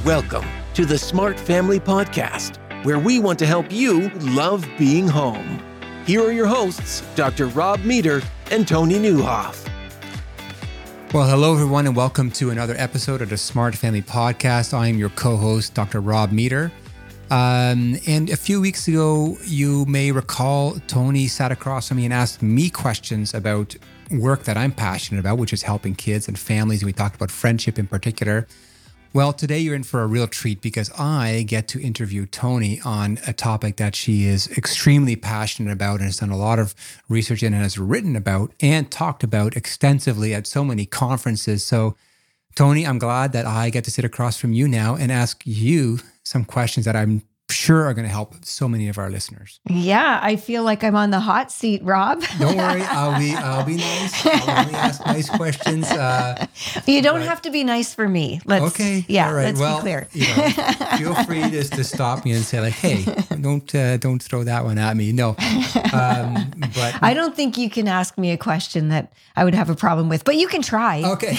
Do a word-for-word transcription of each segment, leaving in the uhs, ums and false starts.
Welcome to the Smart Family Podcast, where we want to help you love being home. Here are your hosts, Doctor Rob Meter and Tony Nieuwhof. Well, hello, everyone, and welcome to another episode of the Smart Family Podcast. I am your co-host, Doctor Rob Meter. Um, and a few weeks ago, you may recall Tony sat across from me and asked me questions about work that I'm passionate about, which is helping kids and families. We talked about friendship in particular. Well, today you're in for a real treat because I get to interview Tony on a topic that she is extremely passionate about and has done a lot of research in and has written about and talked about extensively at so many conferences. So, Tony, I'm glad that I get to sit across from you now and ask you some questions that I'm sure are going to help so many of our listeners. Yeah, I feel like I'm on the hot seat, Rob. Don't worry, I'll be I'll be nice. I'll only ask nice questions. Uh, you don't but, have to be nice for me. Let's, okay. Yeah, all right. let's well, be clear. You know, feel free just to stop me and say like, "Hey, don't uh, don't throw that one at me." No, um, but I don't think you can ask me a question that I would have a problem with, but you can try. Okay.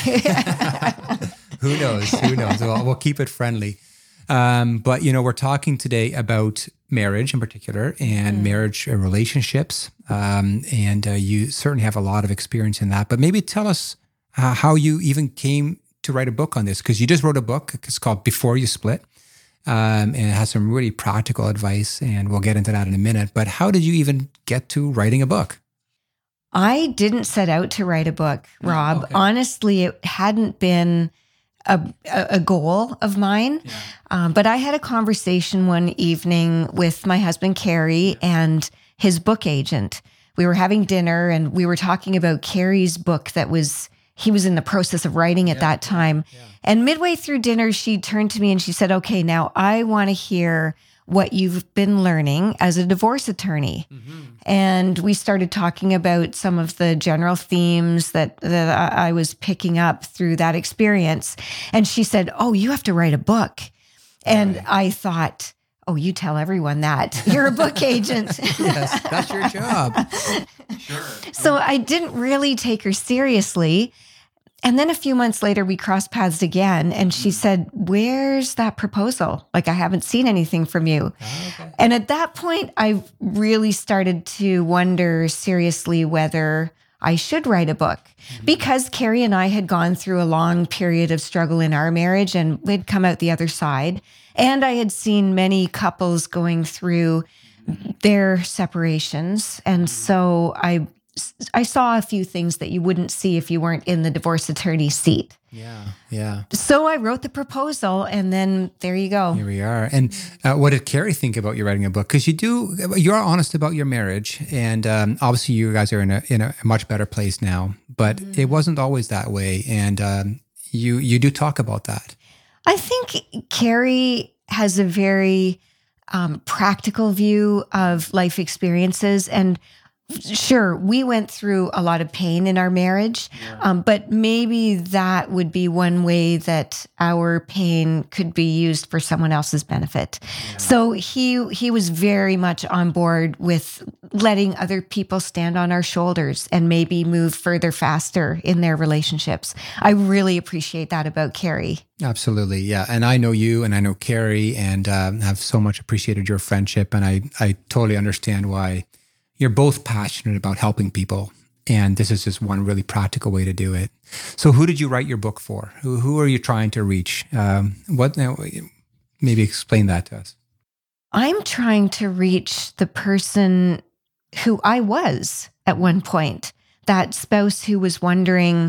Who knows? Who knows? Well, we'll keep it friendly. Um, but, you know, we're talking today about marriage in particular and mm. marriage uh, relationships. Um, and uh, you certainly have a lot of experience in that. But maybe tell us uh, how you even came to write a book on this, because you just wrote a book. It's called Before You Split. Um, and it has some really practical advice. And we'll get into that in a minute. But how did you even get to writing a book? I didn't set out to write a book, Rob. Okay. Honestly, it hadn't been A, a goal of mine. Yeah. Um, but I had a conversation one evening with my husband, Carrie, and his book agent. We were having dinner and we were talking about Carrie's book that was, he was in the process of writing at yeah. that time. Yeah. And midway through dinner, she turned to me and she said, okay, now I want to hear what you've been learning as a divorce attorney. Mm-hmm. And we started talking about some of the general themes that, that I was picking up through that experience. And she said, oh, you have to write a book. And right. I thought, oh, you tell everyone that. You're a book agent. Yes, that's your job. Sure. So I didn't really take her seriously. And then a few months later, we crossed paths again. And she said, where's that proposal? Like, I haven't seen anything from you. Oh, okay. And at that point, I really started to wonder seriously whether I should write a book. Mm-hmm. Because Carrie and I had gone through a long period of struggle in our marriage and we'd come out the other side. And I had seen many couples going through their separations. And so I I saw a few things that you wouldn't see if you weren't in the divorce attorney seat. Yeah, yeah. So I wrote the proposal, and then there you go. Here we are. And uh, what did Carrie think about you writing a book? Because you do, you're honest about your marriage, and um, obviously you guys are in a in a much better place now. But mm-hmm. it wasn't always that way, and um, you you do talk about that. I think Carrie has a very um, practical view of life experiences, and sure, we went through a lot of pain in our marriage, yeah. um, but maybe that would be one way that our pain could be used for someone else's benefit. Yeah. So he he was very much on board with letting other people stand on our shoulders and maybe move further faster in their relationships. I really appreciate that about Carrie. Absolutely, yeah. And I know you and I know Carrie and um, have so much appreciated your friendship, and I, I totally understand why you're both passionate about helping people, and this is just one really practical way to do it. So who did you write your book for? Who, who are you trying to reach? Um, what? Maybe explain that to us. I'm trying to reach the person who I was at one point, that spouse who was wondering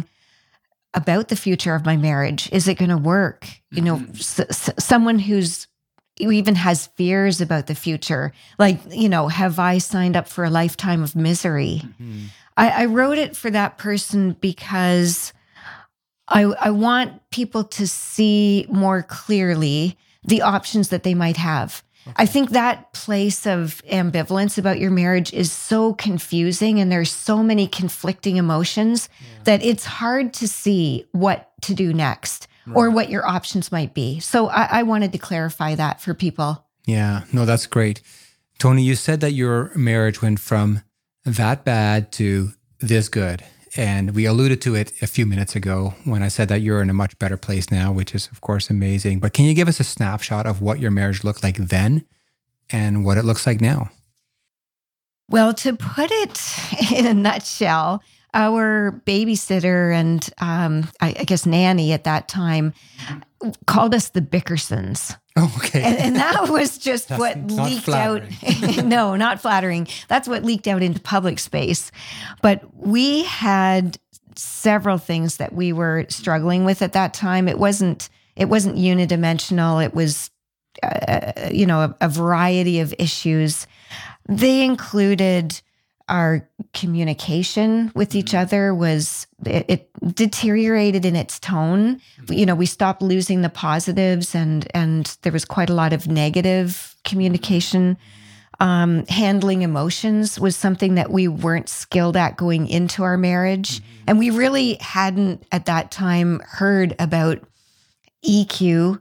about the future of my marriage. Is it going to work? Mm-hmm. You know, s- s- someone who's who even has fears about the future. Like, you know, have I signed up for a lifetime of misery? Mm-hmm. I, I wrote it for that person because I, I want people to see more clearly the options that they might have. Okay. I think that place of ambivalence about your marriage is so confusing, and there's so many conflicting emotions yeah. that it's hard to see what to do next. Right. Or what your options might be. So I, I wanted to clarify that for people. Yeah, no, that's great. Tony, you said that your marriage went from that bad to this good. And we alluded to it a few minutes ago when I said that you're in a much better place now, which is, of course, amazing. But can you give us a snapshot of what your marriage looked like then and what it looks like now? Well, to put it in a nutshell, our babysitter and um, I, I guess nanny at that time called us the Bickersons. Oh, okay. And, and that was just That's what not leaked flattering. out. No, not flattering. That's what leaked out into public space. But we had several things that we were struggling with at that time. It wasn't, it wasn't unidimensional. It was, uh, you know, a, a variety of issues. They included our communication with each other was, it, it deteriorated in its tone. You know, we stopped losing the positives and, and there was quite a lot of negative communication. Um, handling emotions was something that we weren't skilled at going into our marriage. And we really hadn't at that time heard about E Q.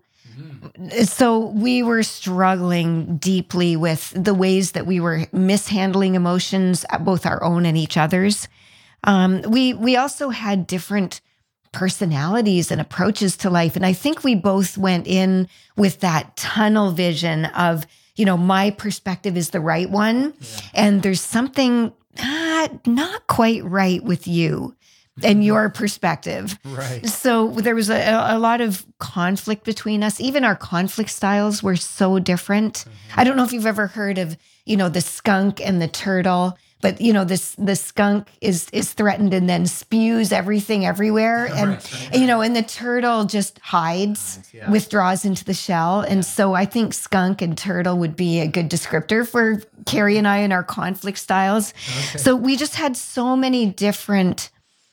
So we were struggling deeply with the ways that we were mishandling emotions, both our own and each other's. Um, we we also had different personalities and approaches to life. And I think we both went in with that tunnel vision of, you know, my perspective is the right one. Yeah. And there's something uh, not quite right with you and your perspective. Right. So there was a, a lot of conflict between us. Even our conflict styles were so different. Mm-hmm. I don't know if you've ever heard of, you know, the skunk and the turtle, but you know, this the skunk is is threatened and then spews everything everywhere. And, right, right. you know, and the turtle just hides, yeah. withdraws into the shell. And yeah. so I think skunk and turtle would be a good descriptor for Carrie and I and our conflict styles. Okay. So we just had so many different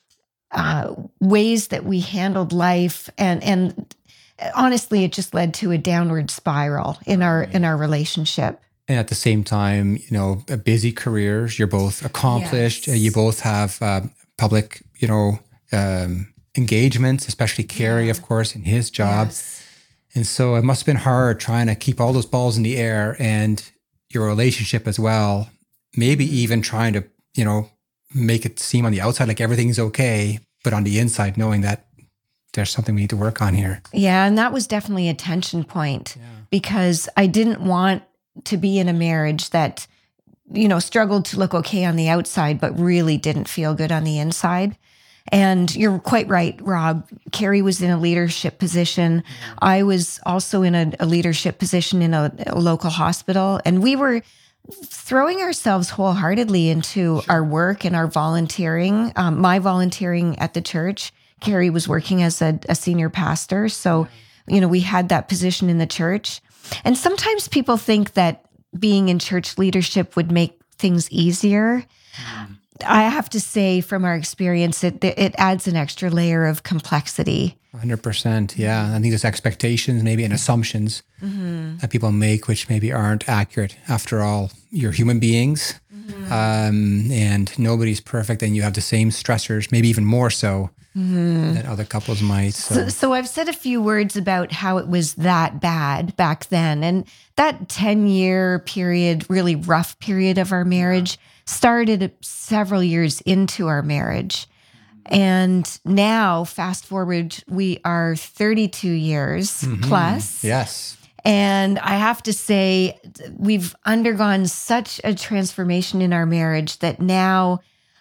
Uh, ways that we handled life, and and honestly, it just led to a downward spiral in our in our relationship. And at the same time, you know, busy careers. You're both accomplished. Yes. You both have uh, public, you know, um, engagements. Especially Carrie, yeah. of course, in his job. Yes. And so it must have been hard trying to keep all those balls in the air and your relationship as well. Maybe even trying to, you know, make it seem on the outside like everything's okay, but on the inside, knowing that there's something we need to work on here. Yeah, and that was definitely a tension point yeah. because I didn't want to be in a marriage that, you know, struggled to look okay on the outside, but really didn't feel good on the inside. And you're quite right, Rob. Carrie was in a leadership position. Yeah. I was also in a, a leadership position in a, a local hospital, and we were throwing ourselves wholeheartedly into sure. our work and our volunteering. Um, my volunteering at the church, Carrie was working as a, a senior pastor. So, you know, we had that position in the church. And sometimes people think that being in church leadership would make things easier. Mm. I have to say from our experience, it, it adds an extra layer of complexity. one hundred percent. Yeah. I think there's expectations, maybe, and assumptions mm-hmm. that people make, which maybe aren't accurate. After all, you're human beings mm-hmm. um, and nobody's perfect. And you have the same stressors, maybe even more so mm-hmm. than other couples might. So. So, so I've said a few words about how it was that bad back then. And that ten-year period, really rough period of our marriage started several years into our marriage. And now, fast forward, we are thirty-two years mm-hmm. plus. Yes. And I have to say, we've undergone such a transformation in our marriage that now,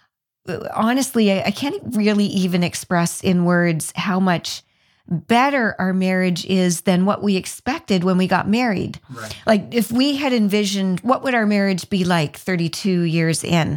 honestly, I, I can't really even express in words how much better our marriage is than what we expected when we got married. Right. Like if we had envisioned, what would our marriage be like thirty-two years in?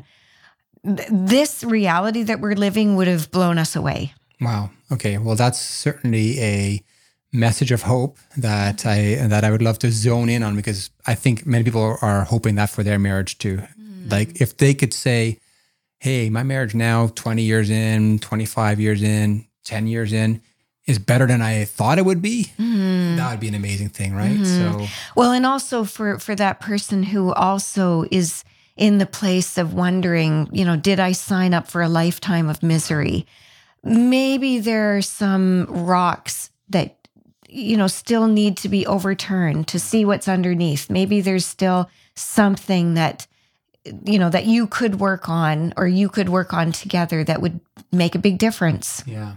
This reality that we're living would have blown us away. Wow. Okay. Well, that's certainly a message of hope that I that I would love to zone in on, because I think many people are hoping that for their marriage too. Mm. Like if they could say, hey, my marriage now, twenty years in, twenty-five years in, ten years in, is better than I thought it would be, mm. that would be an amazing thing, right? Mm-hmm. So, well, and also for, for that person who also is in the place of wondering, you know, did I sign up for a lifetime of misery? Maybe there are some rocks that, you know, still need to be overturned to see what's underneath. Maybe there's still something that you know, that you could work on or you could work on together that would make a big difference? Yeah.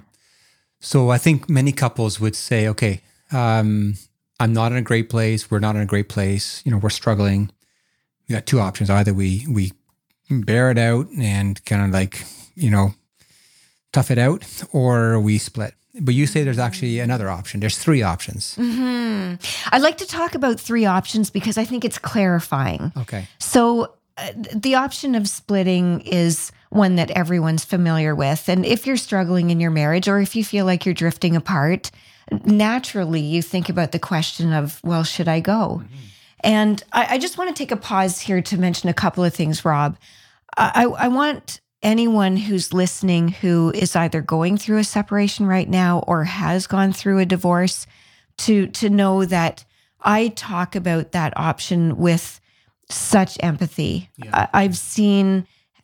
So I think many couples would say, okay, um, I'm not in a great place. We're not in a great place. You know, we're struggling. We got two options. Either we we bear it out and kind of like, you know, tough it out, or we split. But you say there's actually another option. There's three options. Mm-hmm. I'd like to talk about three options because I think it's clarifying. Okay. So uh, the option of splitting is one that everyone's familiar with. And if you're struggling in your marriage, or if you feel like you're drifting apart, naturally you think about the question of, well, should I go? Mm-hmm. And I, I just want to take a pause here to mention a couple of things, Rob. I, I want anyone who's listening who is either going through a separation right now or has gone through a divorce to, to know that I talk about that option with such empathy. Yeah. I, I've seen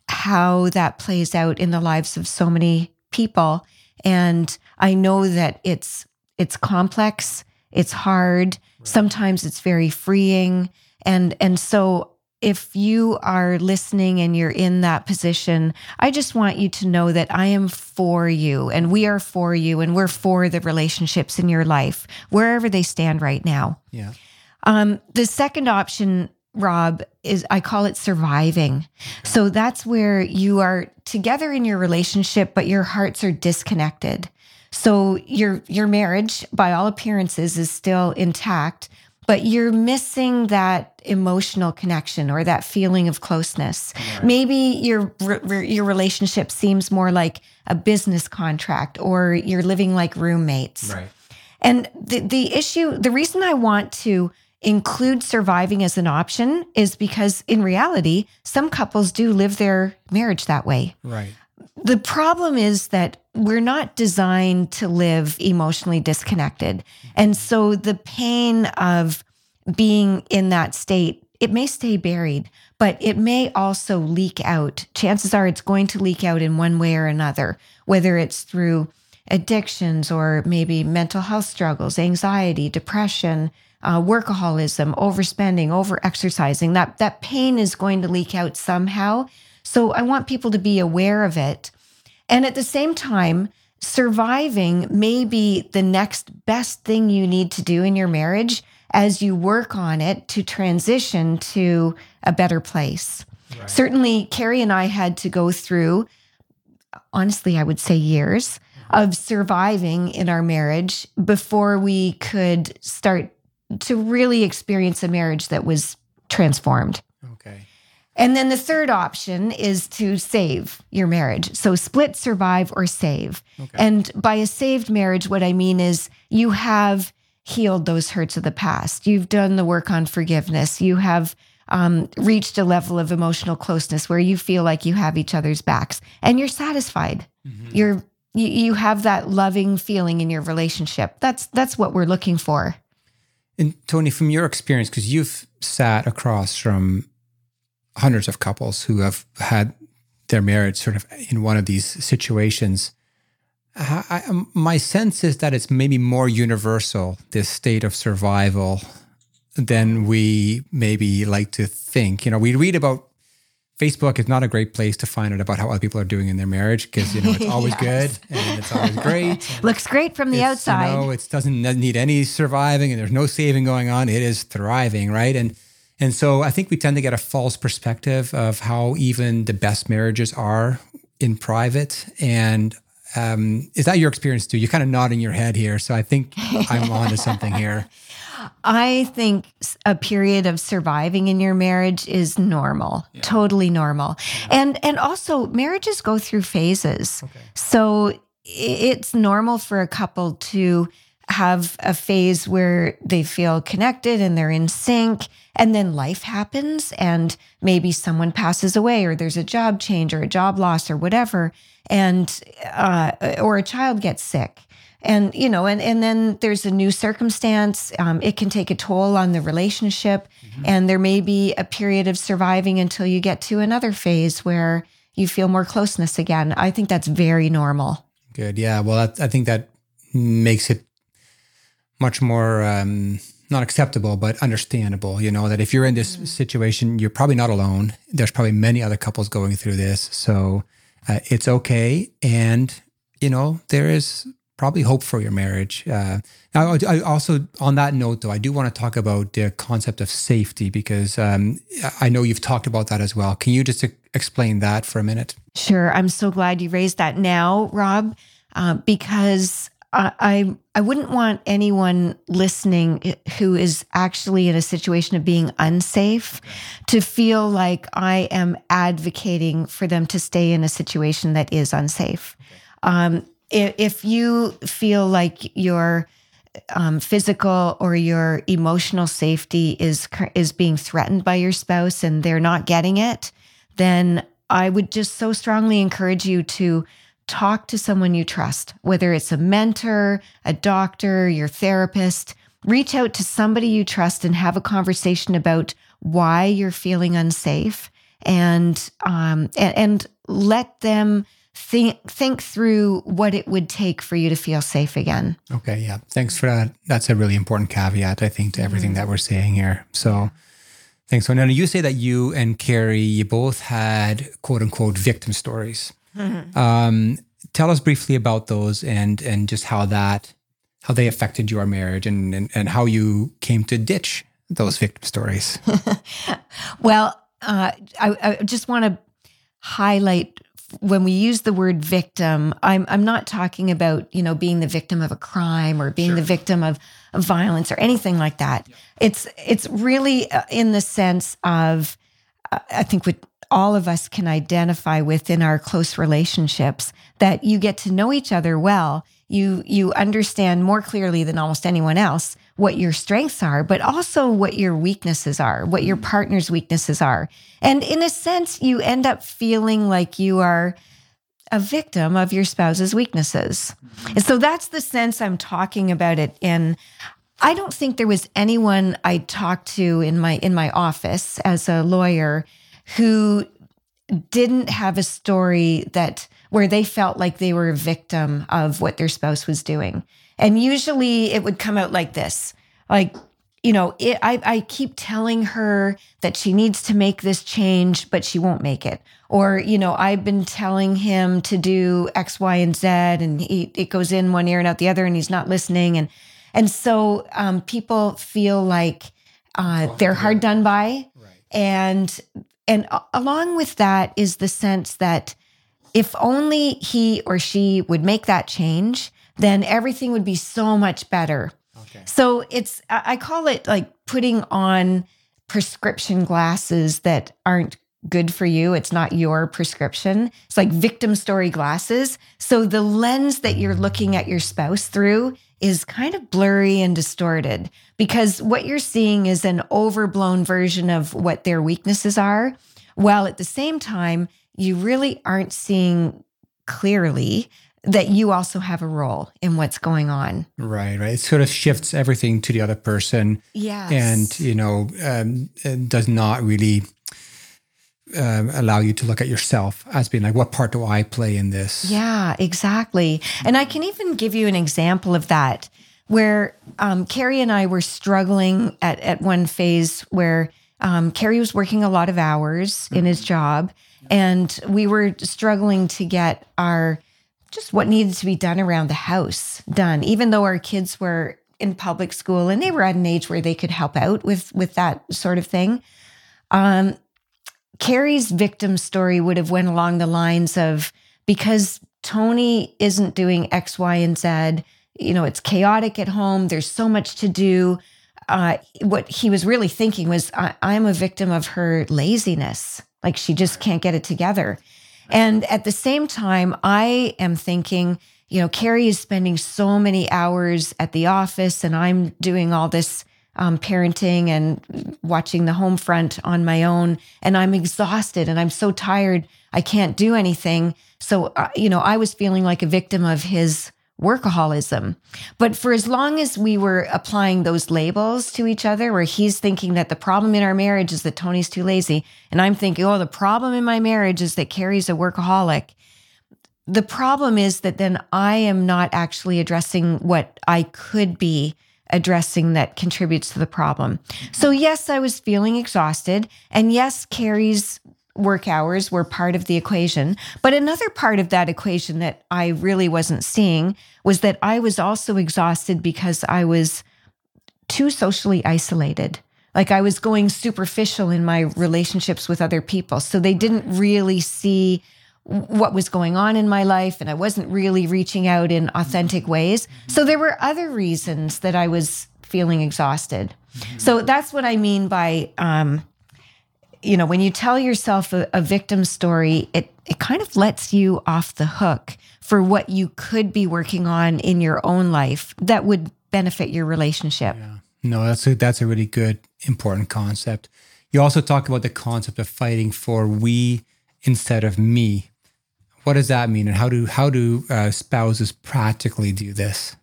how that plays out in the lives of so many people. And I know that it's it's complex, it's hard, right. Sometimes it's very freeing. And and so if you are listening and you're in that position, I just want you to know that I am for you and we are for you and we're for the relationships in your life, wherever they stand right now. Yeah. Um, the second option, Rob, is I call it surviving. Okay. So that's where you are together in your relationship, but your hearts are disconnected. So your your marriage, by all appearances, is still intact, but you're missing that emotional connection or that feeling of closeness. Right. Maybe your your relationship seems more like a business contract, or you're living like roommates. Right. And the the issue, the reason I want to include surviving as an option is because in reality, some couples do live their marriage that way. Right. The problem is that we're not designed to live emotionally disconnected. And so the pain of being in that state, it may stay buried, but it may also leak out. Chances are it's going to leak out in one way or another, whether it's through addictions or maybe mental health struggles, anxiety, depression, uh, workaholism, overspending, overexercising. That, that pain is going to leak out somehow. So I want people to be aware of it. And at the same time, surviving may be the next best thing you need to do in your marriage as you work on it to transition to a better place. Right. Certainly, Carrie and I had to go through, honestly, I would say years of surviving in our marriage before we could start to really experience a marriage that was transformed. Okay. And then the third option is to save your marriage. So split, survive, or save. Okay. And by a saved marriage, what I mean is you have healed those hurts of the past. You've done the work on forgiveness. You have um, reached a level of emotional closeness where you feel like you have each other's backs and you're satisfied. Mm-hmm. You're, you, you have that loving feeling in your relationship. That's, that's what we're looking for. And Tony, from your experience, because you've sat across from hundreds of couples who have had their marriage sort of in one of these situations, I, I, my sense is that it's maybe more universal, this state of survival, than we maybe like to think. You know, we read about Facebook is not a great place to find out about how other people are doing in their marriage because, you know, it's always yes. good and it's always great. Looks great from the it's, outside. You know, it doesn't need any surviving and there's no saving going on. It is thriving, right? And And so I think we tend to get a false perspective of how even the best marriages are in private. And um, is that your experience too? You're kind of nodding your head here. So I think I'm onto something here. I think a period of surviving in your marriage is normal, yeah. totally normal. Yeah. And and also marriages go through phases. Okay. So it's normal for a couple to have a phase where they feel connected and they're in sync, and then life happens and maybe someone passes away or there's a job change or a job loss or whatever, and uh, or a child gets sick. And, you know, and, and then there's a new circumstance. Um, it can take a toll on the relationship. Mm-hmm. And there may be a period of surviving until you get to another phase where you feel more closeness again. I think that's very normal. Good. Yeah. Well, that, I think that makes it much more um, not acceptable, but understandable. You know, that if you're in this mm-hmm. situation, you're probably not alone. There's probably many other couples going through this. So uh, it's okay. And, you know, there is probably hope for your marriage. Uh, now, I also, on that note, though, I do want to talk about the concept of safety, because um, I know you've talked about that as well. Can you just explain that for a minute? Sure. I'm so glad you raised that now, Rob, uh, because I, I I wouldn't want anyone listening who is actually in a situation of being unsafe to feel like I am advocating for them to stay in a situation that is unsafe. Um, if, if you feel like your um, physical or your emotional safety is is being threatened by your spouse and they're not getting it, then I would just so strongly encourage you to talk to someone you trust, whether it's a mentor, a doctor, your therapist. Reach out to somebody you trust and have a conversation about why you're feeling unsafe, and um, and, and let them think think through what it would take for you to feel safe again. Okay, yeah. Thanks for that. That's a really important caveat, I think, to everything mm-hmm. that we're saying here. So thanks. So now you say that you and Carrie, you both had quote unquote victim stories. Mm-hmm. Um, tell us briefly about those and and just how that how they affected your marriage and and, and how you came to ditch those victim stories. Well, uh, I, I just want to highlight, when we use the word victim, I'm I'm not talking about, you know, being the victim of a crime or being sure. the victim of, of violence or anything like that. Yeah. It's it's really in the sense of, uh, I think what all of us can identify with in our close relationships, that you get to know each other well. You you understand more clearly than almost anyone else what your strengths are, but also what your weaknesses are, what your partner's weaknesses are. And in a sense, you end up feeling like you are a victim of your spouse's weaknesses. And so that's the sense I'm talking about it in. I don't think there was anyone I talked to in my in my office as a lawyer who didn't have a story that where they felt like they were a victim of what their spouse was doing. And usually it would come out like this, like, you know, it, I, I keep telling her that she needs to make this change, but she won't make it. Or, you know, I've been telling him to do X, Y, and Z, and he, it goes in one ear and out the other, and he's not listening. And and so um, people feel like uh, they're hard done by. Right. And And along with that is the sense that if only he or she would make that change, then everything would be so much better. Okay. So it's, I call it like putting on prescription glasses that aren't good for you. It's not your prescription. It's like victim story glasses. So the lens that you're looking at your spouse through is kind of blurry and distorted, because what you're seeing is an overblown version of what their weaknesses are, while at the same time, you really aren't seeing clearly that you also have a role in what's going on. Right, right. It sort of shifts everything to the other person. Yes. And, you know, um, it does not really uh, allow you to look at yourself as being like, what part do I play in this? Yeah, exactly. And I can even give you an example of that, where um, Carrie and I were struggling at, at one phase where um, Carrie was working a lot of hours in his job, and we were struggling to get our just what needed to be done around the house done, even though our kids were in public school and they were at an age where they could help out with, with that sort of thing. Um, Carrie's victim story would have went along the lines of, because Tony isn't doing X, Y, and Z, you know, it's chaotic at home. There's so much to do. Uh, what he was really thinking was, I- I'm a victim of her laziness. Like, she just can't get it together. And at the same time, I am thinking, you know, Carrie is spending so many hours at the office, and I'm doing all this um, parenting and watching the home front on my own, and I'm exhausted and I'm so tired, I can't do anything. So, uh, you know, I was feeling like a victim of his workaholism. But for as long as we were applying those labels to each other, where he's thinking that the problem in our marriage is that Tony's too lazy, and I'm thinking, oh, the problem in my marriage is that Carrie's a workaholic. The problem is that then I am not actually addressing what I could be addressing that contributes to the problem. So yes, I was feeling exhausted. And yes, Carrie's work hours were part of the equation. But another part of that equation that I really wasn't seeing was that I was also exhausted because I was too socially isolated. Like I was going superficial in my relationships with other people. So they didn't really see what was going on in my life, and I wasn't really reaching out in authentic ways. So there were other reasons that I was feeling exhausted. Mm-hmm. So that's what I mean by, um, you know, when you tell yourself a, a victim story, it it kind of lets you off the hook for what you could be working on in your own life that would benefit your relationship. Yeah. No, that's a, that's a really good, important concept. You also talk about the concept of fighting for we instead of me. What does that mean, and how do how do uh, spouses practically do this?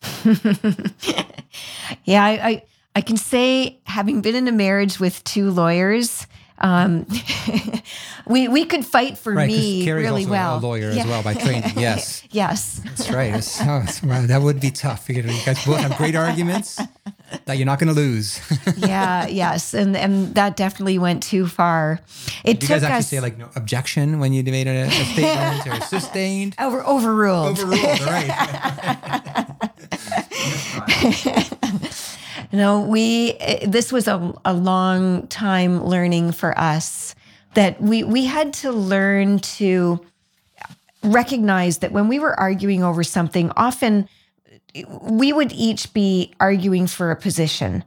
yeah, I, I I can say, having been in a marriage with two lawyers, um, we we could fight for right, me Carrie's really also well. A lawyer yeah. as well by training. Yes, yes, that's right. It's, oh, it's, well, that would be tough. You guys both have great arguments that you're not going to lose. yeah, yes, and and that definitely went too far. It Did you took guys actually us say like no objection when you made a, a statement or sustained? over overruled. Overruled, right? No, we. This was a a long time learning for us that we we had to learn to recognize that when we were arguing over something, often we would each be arguing for a position.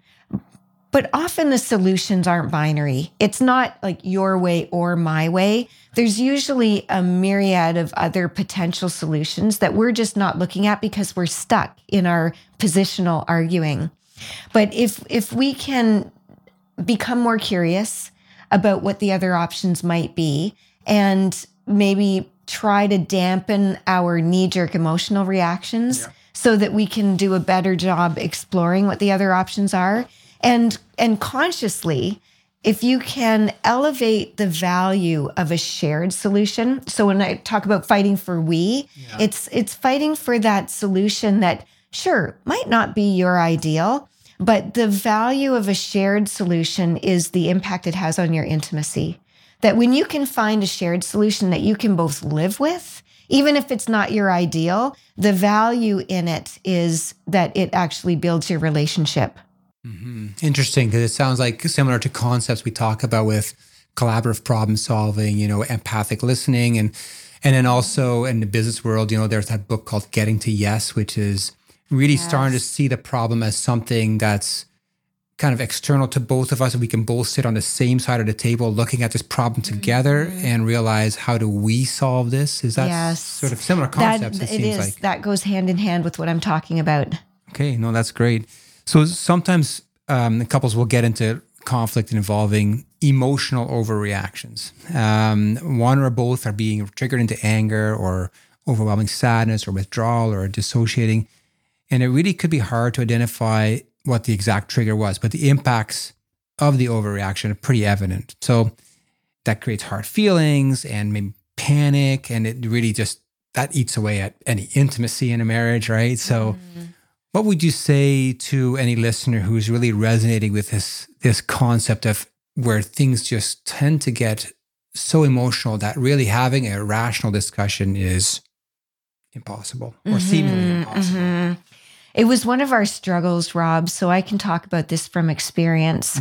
But often the solutions aren't binary. It's not like your way or my way. There's usually a myriad of other potential solutions that we're just not looking at because we're stuck in our positional arguing. But if if we can become more curious about what the other options might be and maybe try to dampen our knee-jerk emotional reactions, yeah, so that we can do a better job exploring what the other options are. And and consciously, if you can elevate the value of a shared solution. So when I talk about fighting for we, yeah, it's it's fighting for that solution that, sure, might not be your ideal, but the value of a shared solution is the impact it has on your intimacy. That when you can find a shared solution that you can both live with, even if it's not your ideal, the value in it is that it actually builds your relationship. Mm-hmm. Interesting, because it sounds like similar to concepts we talk about with collaborative problem solving, you know, empathic listening. And and then also in the business world, you know, there's that book called Getting to Yes, which is really yes. starting to see the problem as something that's kind of external to both of us. And we can both sit on the same side of the table looking at this problem together mm-hmm. and realize, how do we solve this? Is that yes. sort of similar concepts, that, it, it seems is. like. That goes hand in hand with what I'm talking about. Okay, no, that's great. So sometimes um, couples will get into conflict involving emotional overreactions. Um, one or both are being triggered into anger or overwhelming sadness or withdrawal or dissociating. And it really could be hard to identify what the exact trigger was, but the impacts of the overreaction are pretty evident. So that creates hard feelings and maybe panic, and it really just, that eats away at any intimacy in a marriage, right? So mm-hmm. what would you say to any listener who's really resonating with this this concept of where things just tend to get so emotional that really having a rational discussion is impossible or mm-hmm, seemingly impossible? Mm-hmm. It was one of our struggles, Rob, so I can talk about this from experience.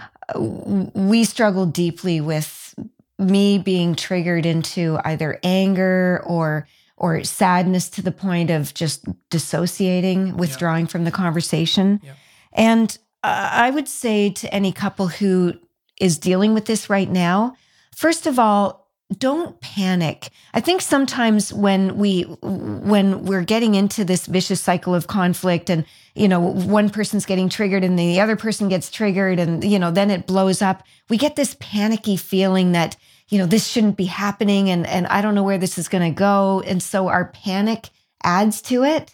Mm-hmm. We struggled deeply with me being triggered into either anger or or sadness to the point of just dissociating, withdrawing yeah. from the conversation. Yeah. And uh, I would say to any couple who is dealing with this right now, first of all, don't panic. I think sometimes when we when we're getting into this vicious cycle of conflict, and you know, one person's getting triggered and the other person gets triggered, and you know, then it blows up, we get this panicky feeling that, you know, this shouldn't be happening, and and I don't know where this is going to go, and so our panic adds to it.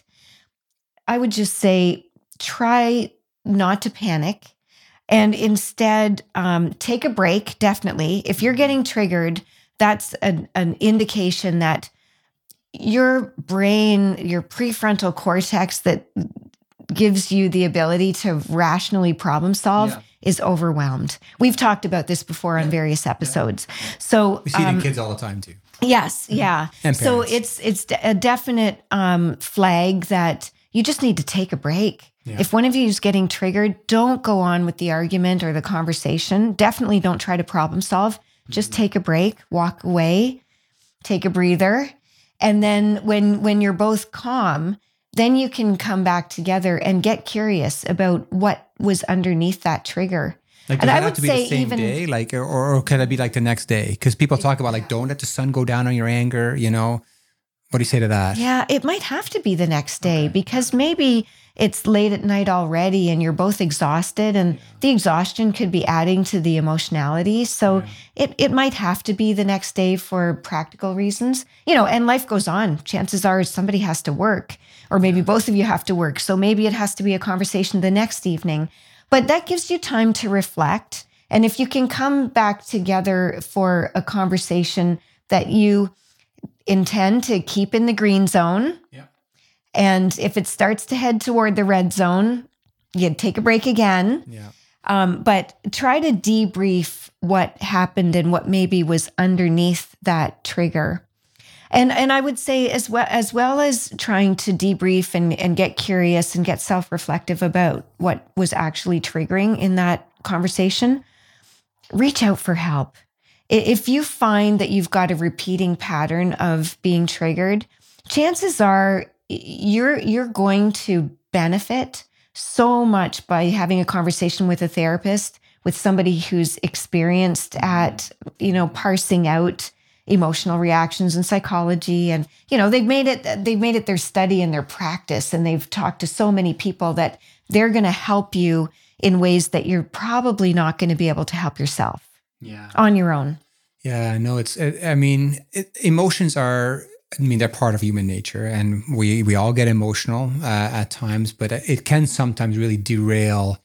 I would just say, try not to panic, and instead um, take a break. Definitely, if you're getting triggered, that's an, an indication that your brain, your prefrontal cortex that gives you the ability to rationally problem solve Yeah. is overwhelmed. We've talked about this before on various episodes. So We see it in um, kids all the time too. yes, yeah. And So parents. it's it's a definite um, flag that you just need to take a break. Yeah. If one of you is getting triggered, don't go on with the argument or the conversation. Definitely don't try to problem solve. Just take a break, walk away, take a breather. And then when when you're both calm, then you can come back together and get curious about what was underneath that trigger. Like, And does I it have would to be say the same even- day? Like, or, or could it be like the next day? Because people talk about like, don't let the sun go down on your anger, you know? What do you say to that? Yeah, it might have to be the next day because maybe it's late at night already and you're both exhausted and the exhaustion could be adding to the emotionality. So it, it might have to be the next day for practical reasons, you know, and life goes on. Chances are somebody has to work or maybe both of you have to work. So maybe it has to be a conversation the next evening, but that gives you time to reflect. And if you can come back together for a conversation that you intend to keep in the green zone. Yeah. And if it starts to head toward the red zone, you take a break again. Yeah. Um, but try to debrief what happened and what maybe was underneath that trigger. And and I would say as well as well as trying to debrief and, and get curious and get self-reflective about what was actually triggering in that conversation, reach out for help. If you find that you've got a repeating pattern of being triggered, chances are you're you're going to benefit so much by having a conversation with a therapist, with somebody who's experienced at, you know, parsing out emotional reactions and psychology. And, you know, they've made it they've made it their study and their practice, and they've talked to so many people that they're going to help you in ways that you're probably not going to be able to help yourself. Yeah. On your own. Yeah, no, it's, it, I mean, it, emotions are, I mean, they're part of human nature and we, we all get emotional uh, at times, but it can sometimes really derail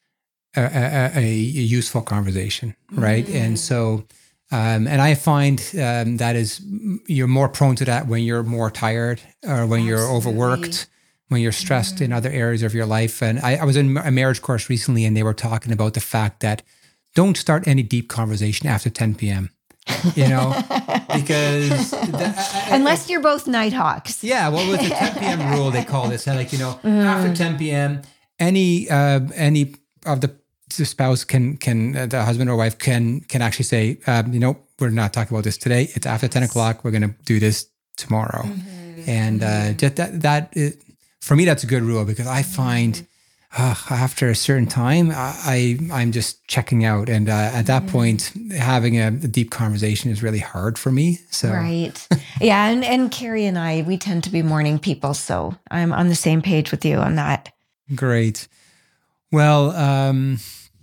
a, a, a useful conversation, right? Mm-hmm. And so, um, and I find um, that is, you're more prone to that when you're more tired or when Absolutely. You're overworked, when you're stressed mm-hmm. in other areas of your life. And I, I was in a marriage course recently and they were talking about the fact that don't start any deep conversation after ten p.m., you know, because... The, Unless you're both Nighthawks. Yeah, what was the ten p.m. rule they call this? Like, you know, mm. after ten p.m., any uh, any of the, the spouse can, can uh, the husband or wife can can actually say, um, you know, we're not talking about this today. It's after ten o'clock. We're going to do this tomorrow. Mm-hmm. And uh, just that, that is, for me, that's a good rule because I find... Mm-hmm. Uh, after a certain time, I, I I'm just checking out, and uh, at that mm. point, having a, a deep conversation is really hard for me. So right, yeah, and and Carrie and I, we tend to be morning people, so I'm on the same page with you on that. Great. Well, um,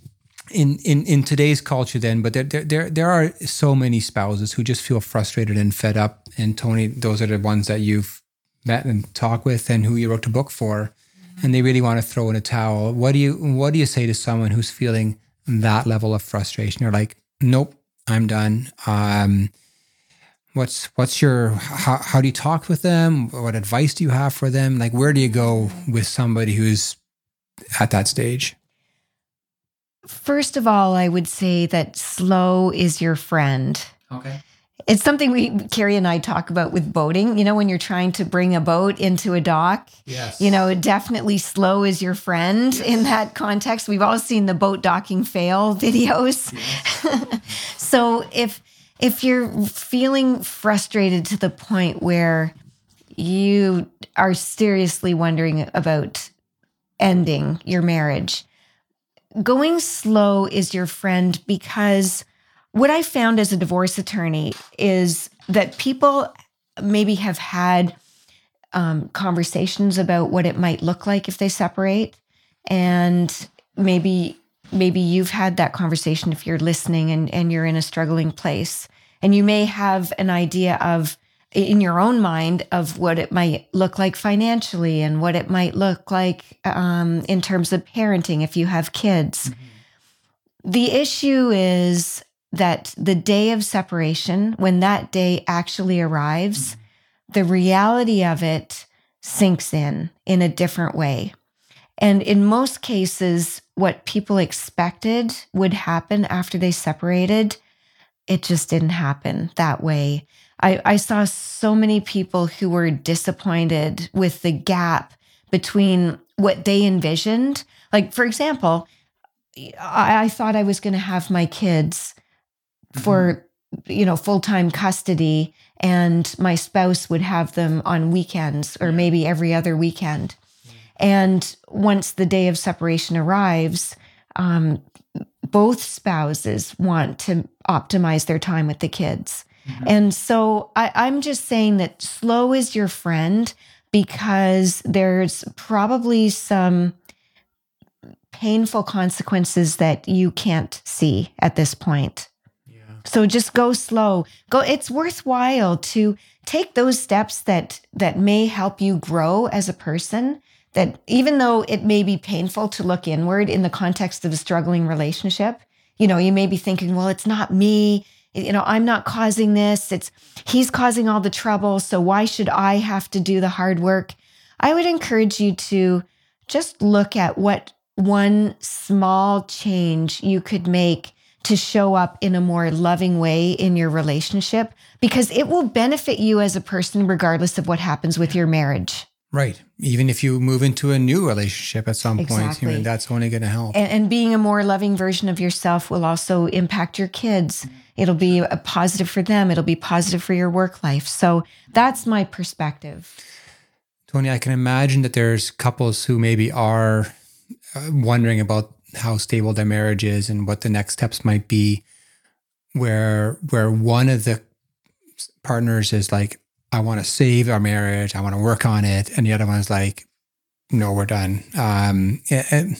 in in in today's culture, then, but there there there, there are so many spouses who just feel frustrated and fed up. And Tony, those are the ones that you've met and talked with, and who you wrote the book for. And they really want to throw in a towel. What do you what do you say to someone who's feeling that level of frustration? They're like, nope, I'm done. Um, what's what's your how how do you talk with them? What advice do you have for them? Like, where do you go with somebody who's at that stage? First of all, I would say that slow is your friend. Okay. It's something we, Carrie and I talk about with boating. You know, when you're trying to bring a boat into a dock, yes. you know, definitely slow is your friend yes. in that context. We've all seen the boat docking fail videos. Yes. So if if you're feeling frustrated to the point where you are seriously wondering about ending your marriage, going slow is your friend, because what I found as a divorce attorney is that people maybe have had um, conversations about what it might look like if they separate. And maybe maybe you've had that conversation if you're listening and, and you're in a struggling place. And you may have an idea of, in your own mind, of what it might look like financially and what it might look like um, in terms of parenting if you have kids. Mm-hmm. The issue is that the day of separation, when that day actually arrives, mm-hmm. the reality of it sinks in in a different way. And in most cases, what people expected would happen after they separated, it just didn't happen that way. I, I saw so many people who were disappointed with the gap between what they envisioned. Like, for example, I, I thought I was going to have my kids for, mm-hmm. you know, full-time custody, and my spouse would have them on weekends or maybe every other weekend. Mm-hmm. And once the day of separation arrives, um, both spouses want to optimize their time with the kids. Mm-hmm. And so I, I'm just saying that slow is your friend, because there's probably some painful consequences that you can't see at this point. Yeah. So just go slow. Go. It's worthwhile to take those steps that that may help you grow as a person. That even though it may be painful to look inward in the context of a struggling relationship, you know, you may be thinking, well, it's not me. You know, I'm not causing this. It's he's causing all the trouble. So why should I have to do the hard work? I would encourage you to just look at what one small change you could make to show up in a more loving way in your relationship, because it will benefit you as a person regardless of what happens with your marriage. Right. Even if you move into a new relationship at some exactly. point, you know, that's only going to help. And, and being a more loving version of yourself will also impact your kids. It'll be a positive for them. It'll be positive for your work life. So that's my perspective. Tony, I can imagine that there's couples who maybe are uh, wondering about how stable their marriage is and what the next steps might be, where where one of the partners is like, I want to save our marriage, I want to work on it. And the other one's like, no, we're done. Um, and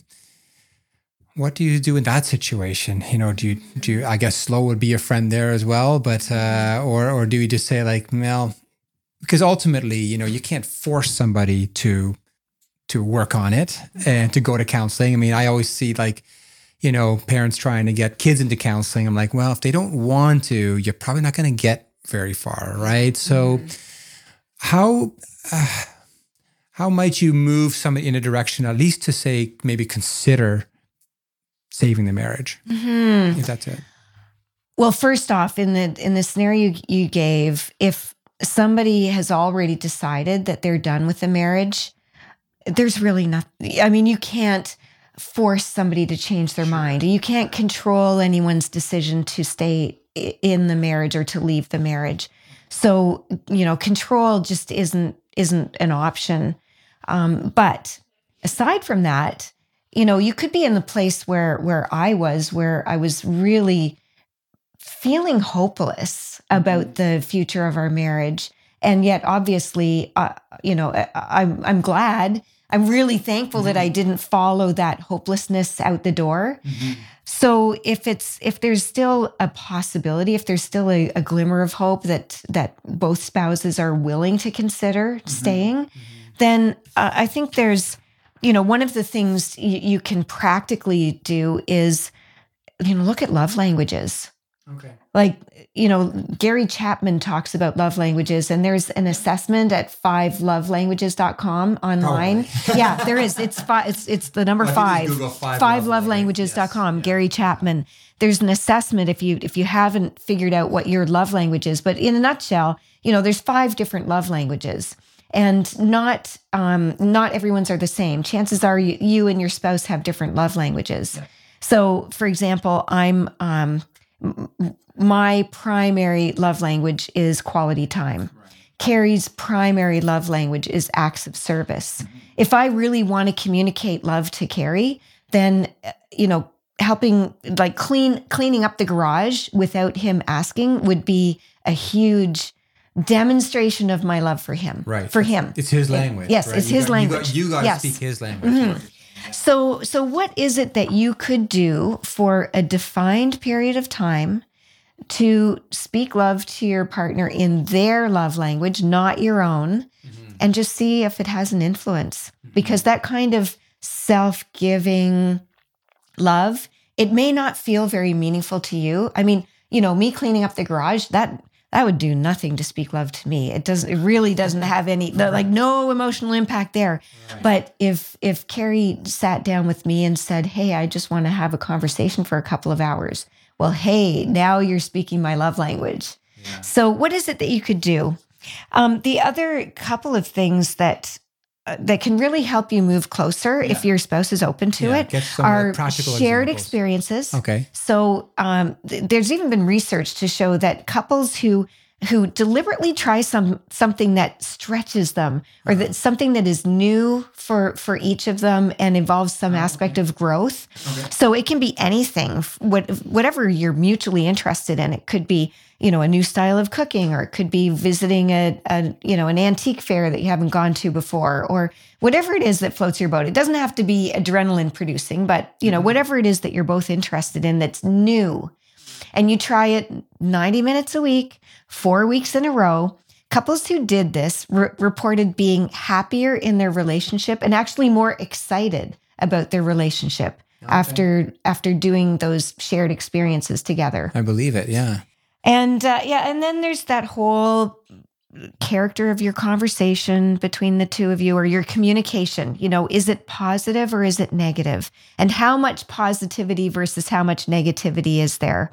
what do you do in that situation? You know, do you, do you, I guess slow would be a friend there as well, but, uh, or, or do you just say like, well, because ultimately, you know, you can't force somebody to, to work on it and to go to counseling. I mean, I always see like, you know, parents trying to get kids into counseling. I'm like, well, if they don't want to, you're probably not going to get very far, right? So mm-hmm. how uh, how might you move somebody in a direction, at least to say, maybe consider saving the marriage? Mm-hmm. If that's it. Well, first off, in the in the scenario you gave, if somebody has already decided that they're done with the marriage, there's really nothing. I mean, you can't force somebody to change their sure. mind. You can't control anyone's decision to stay in the marriage or to leave the marriage. So, you know, control just isn't isn't an option. Um, but aside from that, you know, you could be in the place where where I was, where I was really feeling hopeless about the future of our marriage. And yet, obviously, uh, you know, I, I'm I'm glad. I'm really thankful mm-hmm. that I didn't follow that hopelessness out the door. Mm-hmm. So if it's if there's still a possibility, if there's still a, a glimmer of hope that that both spouses are willing to consider mm-hmm. staying, mm-hmm. then uh, I think there's, you know, one of the things y- you can practically do is, you know, look at love languages. Okay. Like, you know, Gary Chapman talks about love languages, and there's an assessment at five love languages dot com online. Yeah, there is. It's five. It's it's the number well, five. five. Five love languages dot com. Yes. Gary Chapman. There's an assessment if you if you haven't figured out what your love language is. But in a nutshell, you know, there's five different love languages, and not um, not everyone's are the same. Chances are you, you and your spouse have different love languages. Yeah. So, for example, I'm. Um, My primary love language is quality time. Right. Carrie's primary love language is acts of service. Mm-hmm. If I really want to communicate love to Carrie, then, you know, helping, like clean, cleaning up the garage without him asking would be a huge demonstration of my love for him. Right. For him. It's his language. Yes, right? it's you his got, language. You got to yes. speak his language. Mm-hmm. Right. So, so what is it that you could do for a defined period of time to speak love to your partner in their love language, not your own, mm-hmm. and just see if it has an influence? Mm-hmm. Because that kind of self-giving love, it may not feel very meaningful to you. I mean, you know, me cleaning up the garage, that that would do nothing to speak love to me. It doesn't, it really doesn't have any, like no emotional impact there. Right. But if, if Carrie sat down with me and said, hey, I just want to have a conversation for a couple of hours. Well, hey, now you're speaking my love language. Yeah. So what is it that you could do? Um, the other couple of things that uh, that can really help you move closer, yeah. if your spouse is open to yeah, it, are shared examples. experiences. Okay. So um, th- there's even been research to show that couples who who deliberately try some something that stretches them, or that something that is new for for each of them and involves some oh, aspect okay. of growth. Okay. So it can be anything, what, whatever you're mutually interested in. It could be, you know, a new style of cooking, or it could be visiting a, a you know, an antique fair that you haven't gone to before, or whatever it is that floats your boat. It doesn't have to be adrenaline producing, but, you know, whatever it is that you're both interested in that's new. And you try it ninety minutes a week, four weeks in a row. Couples who did this re- reported being happier in their relationship and actually more excited about their relationship okay. after after doing those shared experiences together. I believe it, yeah. And uh, yeah, and then there's that whole character of your conversation between the two of you, or your communication. You know, is it positive or is it negative? And how much positivity versus how much negativity is there?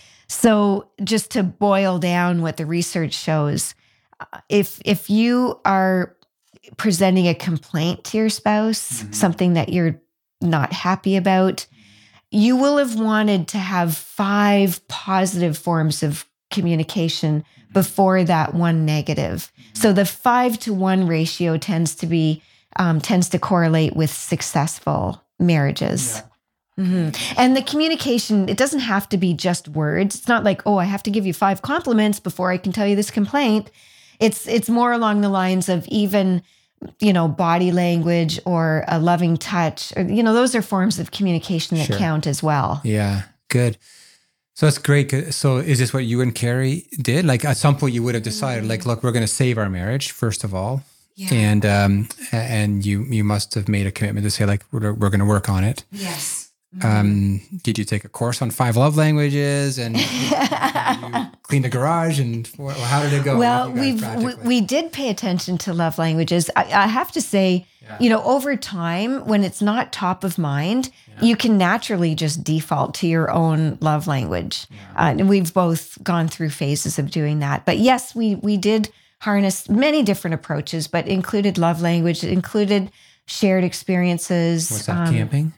So just to boil down what the research shows, if if you are presenting a complaint to your spouse, mm-hmm. something that you're not happy about, you will have wanted to have five positive forms of communication before that one negative. So the five to one ratio tends to be um, tends to correlate with successful marriages. Yeah. Mm-hmm. And the communication, it doesn't have to be just words. It's not like, oh, I have to give you five compliments before I can tell you this complaint. It's it's more along the lines of even, you know, body language or a loving touch, or, you know, those are forms of communication that sure. count as well. Yeah, good. So that's great. So is this what you and Carrie did? Like at some point you would have decided, like, look, we're going to save our marriage, first of all. Yeah. And um, and you you must have made a commitment to say, like, we're, we're going to work on it. Yes. Um, did you take a course on five love languages and you, you clean the garage, and how did it go? Well, we've, we we did pay attention to love languages. I, I have to say, yeah. you know, over time, when it's not top of mind, yeah. you can naturally just default to your own love language. Yeah. Uh, and we've both gone through phases of doing that. But yes, we we did harness many different approaches, but included love language. It included shared experiences. What's that, um, camping?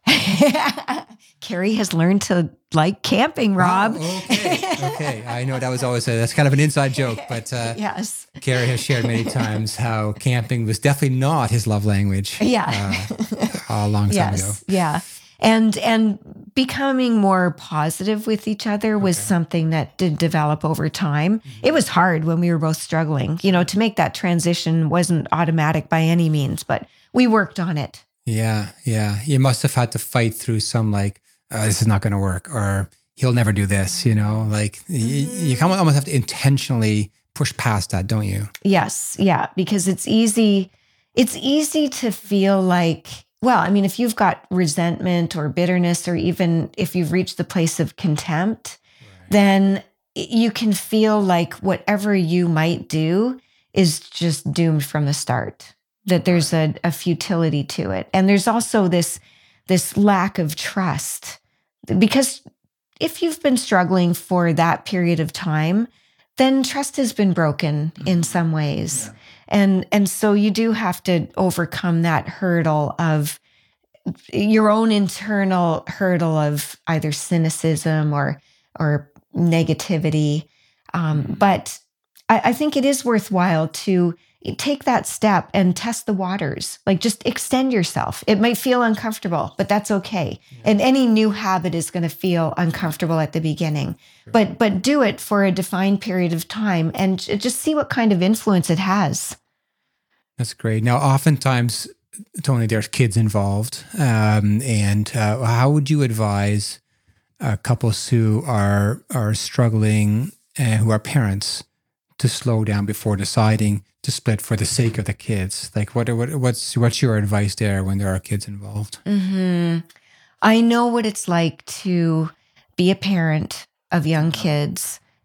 Carrie has learned to like camping, Rob. Oh, okay. Okay. I know that was always a, that's kind of an inside joke, but uh, yes. Carrie has shared many times how camping was definitely not his love language. Yeah. Uh, a long time yes. ago. Yeah. And, and becoming more positive with each other was okay. something that did develop over time. Mm-hmm. It was hard when we were both struggling, you know, to make that transition wasn't automatic by any means, but we worked on it. Yeah, yeah. You must have had to fight through some like, oh, this is not going to work, or he'll never do this, you know? Like you, you kind of almost have to intentionally push past that, don't you? Yes, yeah, because it's easy. It's easy to feel like, well, I mean, if you've got resentment or bitterness, or even if you've reached the place of contempt, right. then you can feel like whatever you might do is just doomed from the start. That there's a, a futility to it. And there's also this, this lack of trust. Because if you've been struggling for that period of time, then trust has been broken mm-hmm. in some ways. Yeah. And, and so you do have to overcome that hurdle of your own internal hurdle of either cynicism or, or negativity. Um, mm-hmm. But I, I think it is worthwhile to take that step and test the waters. Like just extend yourself. It might feel uncomfortable, but that's okay. Yeah. And any new habit is going to feel uncomfortable at the beginning, sure. but but do it for a defined period of time and just see what kind of influence it has. That's great. Now, oftentimes, Tony, there's kids involved. Um, and uh, how would you advise uh, couples who are are struggling and who are parents to slow down before deciding to split for the sake of the kids? Like what, what what's what's your advice there when there are kids involved? Mm-hmm. I know what it's like to be a parent of young kids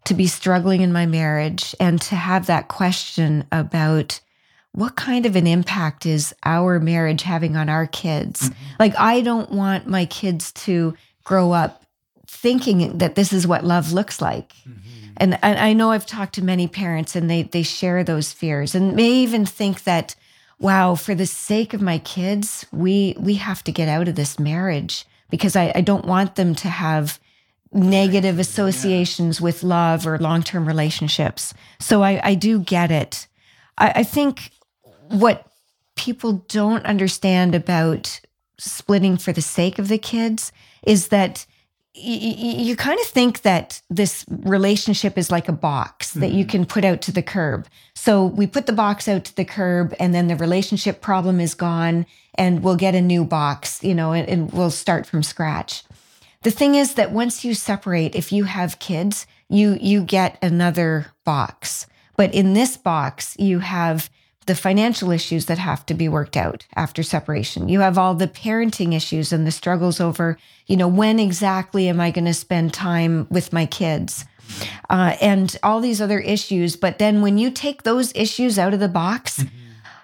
to be struggling in my marriage and to have that question about what kind of an impact is our marriage having on our kids? Mm-hmm. Like, I don't want my kids to grow up thinking that this is what love looks like. Mm-hmm. And, and I know I've talked to many parents and they they share those fears and may even think that, wow, for the sake of my kids, we we have to get out of this marriage because I, I don't want them to have negative associations yeah. with love or long-term relationships. So I, I do get it. I, I think what people don't understand about splitting for the sake of the kids is that y- y- you kind of think that this relationship is like a box mm-hmm. that you can put out to the curb. So we put the box out to the curb and then the relationship problem is gone and we'll get a new box, you know, and, and we'll start from scratch. The thing is that once you separate, if you have kids, you you get another box. But in this box, you have the financial issues that have to be worked out after separation. You have all the parenting issues and the struggles over, you know, when exactly am I going to spend time with my kids? Uh, and all these other issues. But then when you take those issues out of the box, mm-hmm.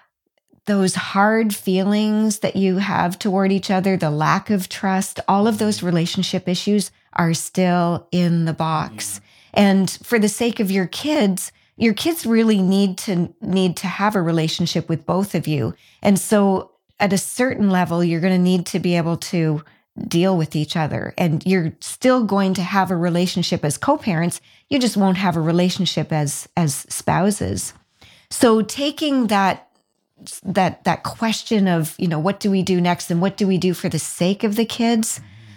those hard feelings that you have toward each other, the lack of trust, all of those relationship issues are still in the box. Yeah. And for the sake of your kids, your kids really need to need to have a relationship with both of you. And so at a certain level, you're going to need to be able to deal with each other. And you're still going to have a relationship as co-parents. You just won't have a relationship as as spouses. So taking that that that question of, you know, what do we do next and what do we do for the sake of the kids?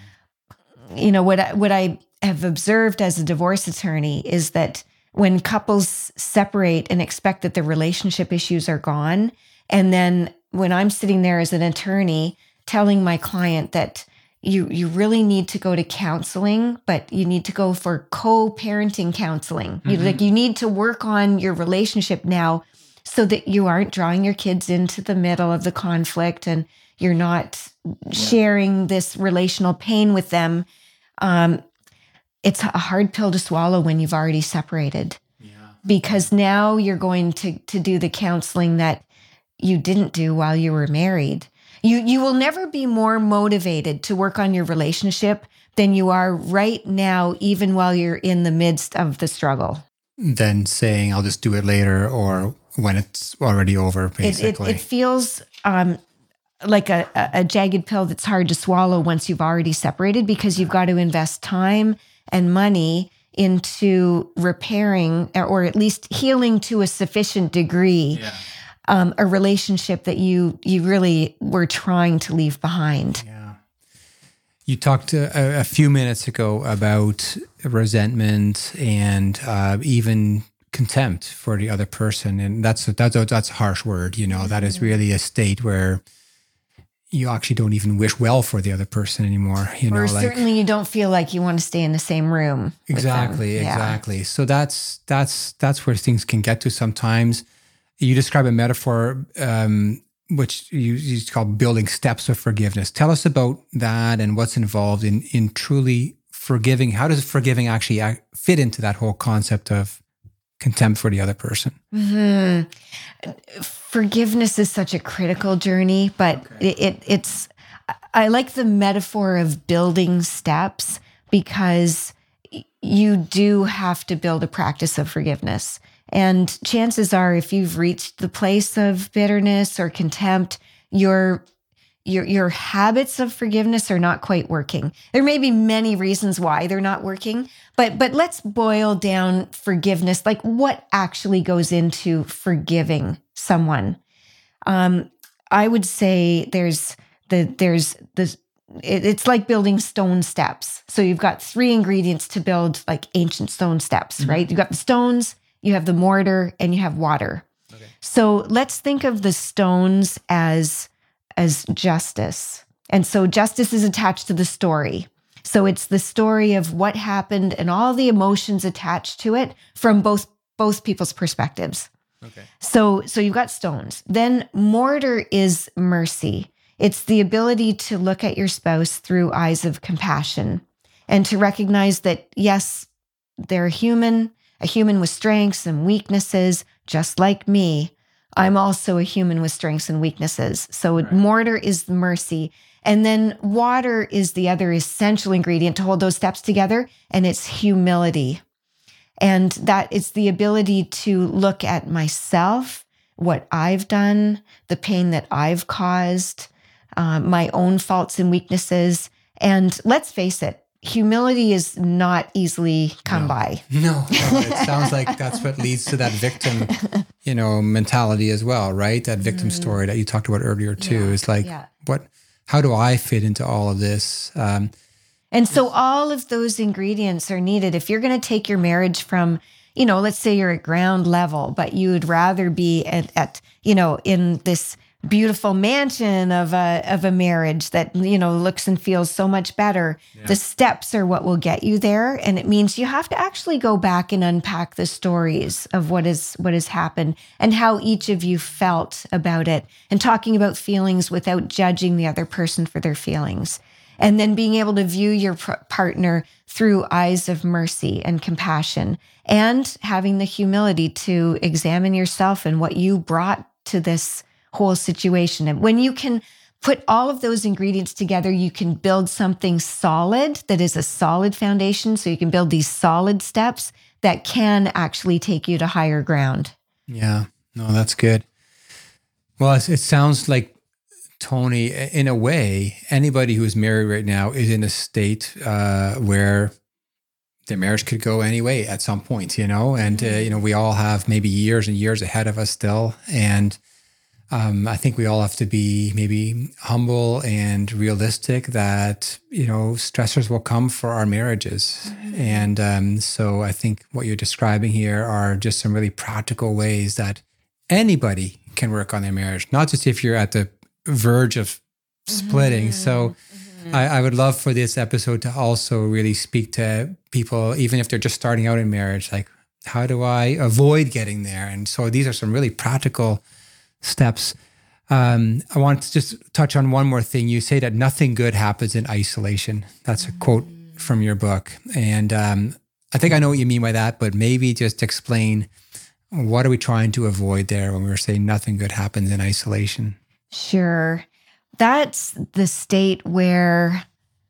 You know, what I, what I have observed as a divorce attorney is that when couples separate and expect that the relationship issues are gone, and then when I'm sitting there as an attorney telling my client that you you really need to go to counseling, but you need to go for co-parenting counseling. Mm-hmm. You like you need to work on your relationship now so that you aren't drawing your kids into the middle of the conflict and you're not yeah. sharing this relational pain with them. Um, it's a hard pill to swallow when you've already separated. Yeah. Because now you're going to, to do the counseling that you didn't do while you were married. You, you will never be more motivated to work on your relationship than you are right now, even while you're in the midst of the struggle. Than saying, I'll just do it later or when it's already over, basically. It, it, it feels um, like a, a jagged pill that's hard to swallow once you've already separated because you've got to invest time and money into repairing or at least healing to a sufficient degree yeah. um, a relationship that you you really were trying to leave behind. Yeah. You talked a, a few minutes ago about resentment and uh, even contempt for the other person, and that's that's that's a harsh word. You know, mm-hmm. that is really a state where you actually don't even wish well for the other person anymore. You know, or like, certainly you don't feel like you want to stay in the same room. Exactly, yeah. exactly. So that's that's that's where things can get to sometimes. You describe a metaphor um, which you, you call building steps of forgiveness. Tell us about that and what's involved in in truly forgiving. How does forgiving actually fit into that whole concept of contempt for the other person? Mm-hmm. Forgiveness is such a critical journey, but okay. it, it it's, I like the metaphor of building steps because you do have to build a practice of forgiveness. And chances are, if you've reached the place of bitterness or contempt, your your your habits of forgiveness are not quite working. There may be many reasons why they're not working, but but let's boil down forgiveness, like what actually goes into forgiving someone. Um, I would say there's the there's the it, it's like building stone steps. So you've got three ingredients to build like ancient stone steps, mm-hmm. right? You've got the stones, you have the mortar, and you have water. Okay. So let's think of the stones as as justice. And so justice is attached to the story. So it's the story of what happened and all the emotions attached to it from both both people's perspectives. Okay. So so you've got stones. Then mortar is mercy. It's the ability to look at your spouse through eyes of compassion and to recognize that, yes, they're human, a human with strengths and weaknesses, just like me. I'm also a human with strengths and weaknesses. So right. mortar is the mercy. And then water is the other essential ingredient to hold those steps together, and it's humility. And that is the ability to look at myself, what I've done, the pain that I've caused, uh, my own faults and weaknesses. And let's face it, humility is not easily come no. by. No, no, it sounds like that's what leads to that victim, you know, mentality as well, right? That victim mm. story that you talked about earlier too. Yeah. It's like, yeah. what? How do I fit into all of this? Um, and so all of those ingredients are needed. If you're going to take your marriage from, you know, let's say you're at ground level, but you would rather be at, at you know, in this beautiful mansion of a of a marriage that, you know, looks and feels so much better. Yeah. The steps are what will get you there. And it means you have to actually go back and unpack the stories of what is what has happened and how each of you felt about it, and talking about feelings without judging the other person for their feelings. And then being able to view your pr- partner through eyes of mercy and compassion, and having the humility to examine yourself and what you brought to this whole situation. And when you can put all of those ingredients together, you can build something solid that is a solid foundation. So you can build these solid steps that can actually take you to higher ground. Yeah, no, that's good. Well, it, it sounds like, Tony, in a way, anybody who's married right now is in a state uh, where their marriage could go any way at some point, you know, and, uh, you know, we all have maybe years and years ahead of us still. And Um, I think we all have to be maybe humble and realistic that, you know, stressors will come for our marriages. Mm-hmm. And um, so I think what you're describing here are just some really practical ways that anybody can work on their marriage, not just if you're at the verge of splitting. Mm-hmm. So mm-hmm. I, I would love for this episode to also really speak to people, even if they're just starting out in marriage, like, how do I avoid getting there? And so these are some really practical steps. Um, I want to just touch on one more thing. You say that nothing good happens in isolation. That's a quote from your book. And um, I think I know what you mean by that, but maybe just explain, what are we trying to avoid there when we're saying nothing good happens in isolation? Sure. That's the state where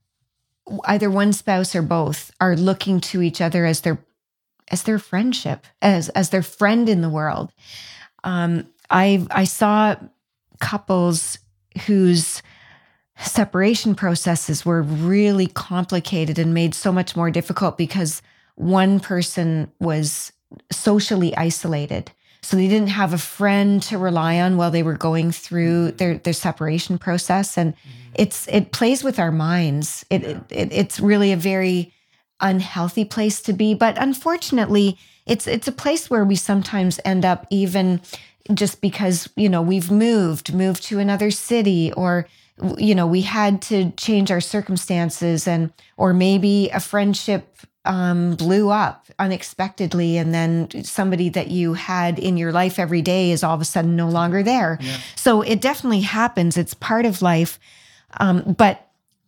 either one spouse or both are looking to each other as their as their friendship, as as their friend in the world. Um, I I saw couples whose separation processes were really complicated and made so much more difficult because one person was socially isolated. So they didn't have a friend to rely on while they were going through their, their separation process. And mm-hmm. it's it plays with our minds. It, yeah. it It's really a very unhealthy place to be. But unfortunately, it's it's a place where we sometimes end up even just because, you know, we've moved, moved to another city, or, you know, we had to change our circumstances, and, or maybe a friendship um, blew up unexpectedly. And then somebody that you had in your life every day is all of a sudden no longer there. Yeah. So it definitely happens. It's part of life. Um, but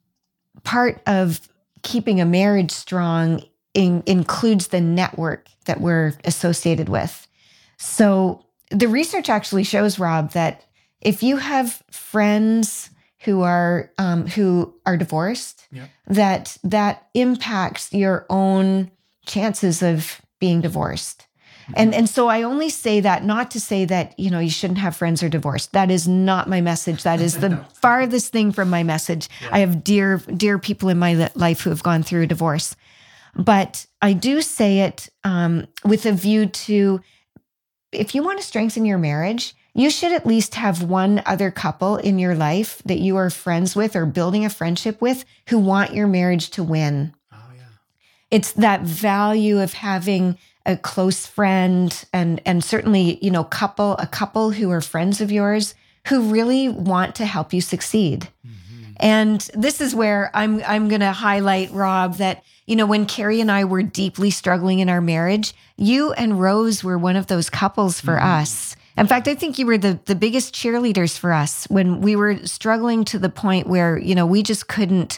part of keeping a marriage strong in, includes the network that we're associated with. So the research actually shows, Rob, that if you have friends who are um, who are divorced, yeah. that that impacts your own chances of being divorced. Mm-hmm. And and so I only say that not to say that, you know, you shouldn't have friends who are divorced. That is not my message. That is the farthest thing from my message. Yeah. I have dear dear people in my life who have gone through a divorce, but I do say it um, with a view to, if you want to strengthen your marriage, you should at least have one other couple in your life that you are friends with or building a friendship with who want your marriage to win. Oh, yeah. It's that value of having a close friend, and and certainly, you know, couple a couple who are friends of yours who really want to help you succeed. Mm-hmm. And this is where I'm I'm going to highlight, Rob, that, you know, when Carrie and I were deeply struggling in our marriage, you and Rose were one of those couples for mm-hmm. us. In fact, I think you were the, the biggest cheerleaders for us when we were struggling to the point where, you know, we just couldn't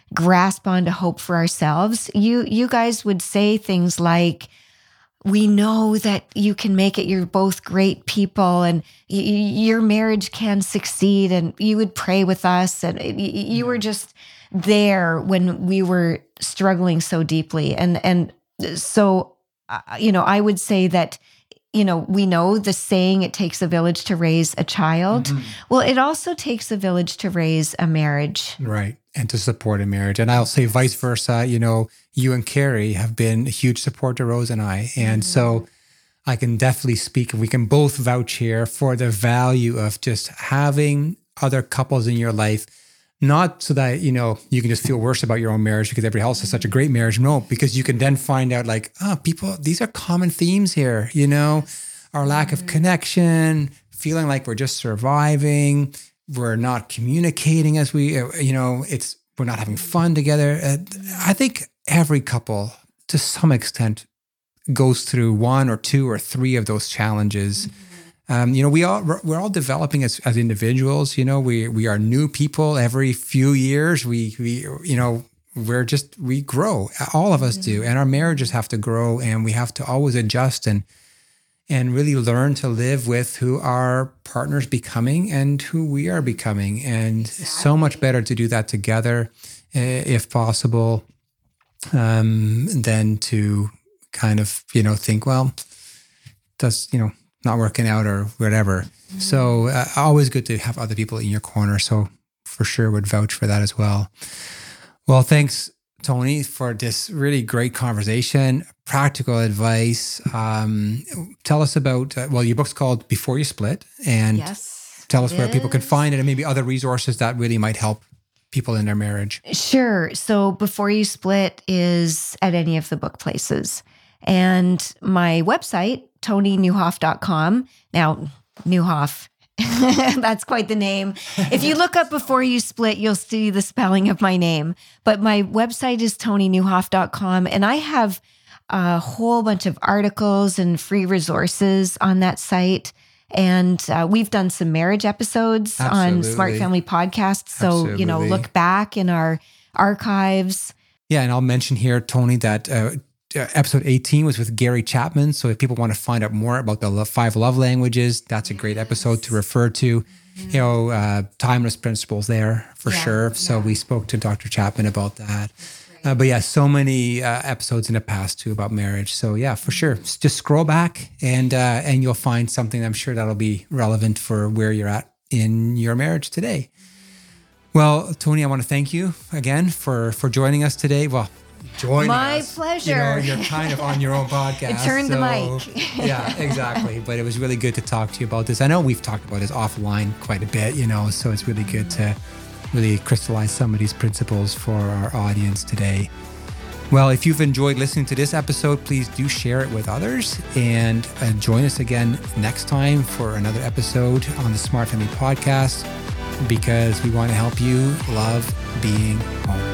grasp onto hope for ourselves, you you guys would say things like, we know that you can make it. You're both great people and y- your marriage can succeed. And you would pray with us. And y- you were just there when we were struggling so deeply. And, and so, uh, you know, I would say that, you know, we know the saying, it takes a village to raise a child. Mm-hmm. Well, it also takes a village to raise a marriage. Right. And to support a marriage. And I'll say vice versa, you know, you and Carrie have been a huge support to Rose and I. And mm-hmm. so I can definitely speak, we can both vouch here for the value of just having other couples in your life, not so that, you know, you can just feel worse about your own marriage because everybody else has such a great marriage. No, because you can then find out like, oh, people, these are common themes here, you know, our lack of connection, feeling like we're just surviving, we're not communicating as we, you know, it's, we're not having fun together. Uh, I think every couple to some extent goes through one or two or three of those challenges. Mm-hmm. Um, you know, we all, we're all developing as, as individuals, you know, we, we are new people every few years. We, we, you know, we're just, we grow, all of us mm-hmm. do. And our marriages have to grow and we have to always adjust and, and really learn to live with who our partner's becoming and who we are becoming. And exactly. so much better to do that together, uh, if possible, um, than to kind of, you know, think, well, that's, you know, not working out or whatever. Mm-hmm. So uh, always good to have other people in your corner. So for sure would vouch for that as well. Well, thanks, Tony, for this really great conversation, practical advice. Um, tell us about, uh, well, your book's called Before You Split, and yes, tell us where is. people can find it and maybe other resources that really might help people in their marriage. Sure. So Before You Split is at any of the book places. And my website, tony nieuwhof dot com. Now, Nieuwhof, that's quite the name. If you look up Before You Split, you'll see the spelling of my name. But my website is tony nieuwhof dot com. And I have a whole bunch of articles and free resources on that site. And uh, we've done some marriage episodes Absolutely. on Smart Family Podcasts. So, Absolutely. you know, look back in our archives. Yeah. And I'll mention here, Tony, that uh, episode eighteen was with Gary Chapman. So if people want to find out more about the five love languages, that's a great episode to refer to. Mm-hmm. You know, uh, timeless principles there for yeah, sure. So yeah. we spoke to Doctor Chapman about that. Uh, but yeah, so many uh, episodes in the past too about marriage. So yeah, for sure. Just scroll back and uh, and you'll find something I'm sure that'll be relevant for where you're at in your marriage today. Well, Tony, I want to thank you again for, for joining us today. Well, joining My us. pleasure. You know, you're kind of on your own podcast. Turn so, the mic. Yeah, exactly. But it was really good to talk to you about this. I know we've talked about this offline quite a bit, you know, so it's really good to really crystallize some of these principles for our audience today. Well, if you've enjoyed listening to this episode, please do share it with others and uh, join us again next time for another episode on the Smart Family Podcast, because we want to help you love being home.